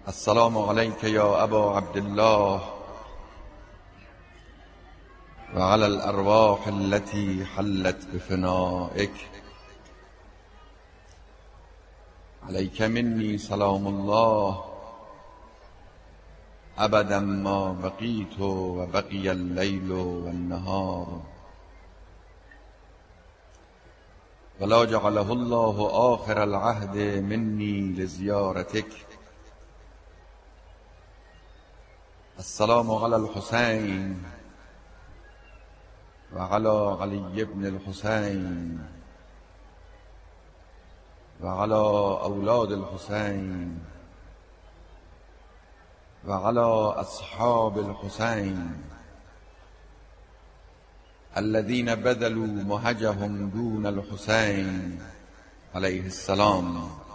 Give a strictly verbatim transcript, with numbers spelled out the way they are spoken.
السلام عليك يا أبا عبد الله وعلى الأرواح التي حلت بفنائك. عليك مني سلام الله أبدا ما بقيت وبقي الليل والنهار، ولا جعله الله آخر العهد مني لزيارتك. السلام على الحسين وعلى علي بن الحسين وعلى أولاد الحسين وعلى أصحاب الحسين الذين بذلوا مهجهم دون الحسين عليه السلام.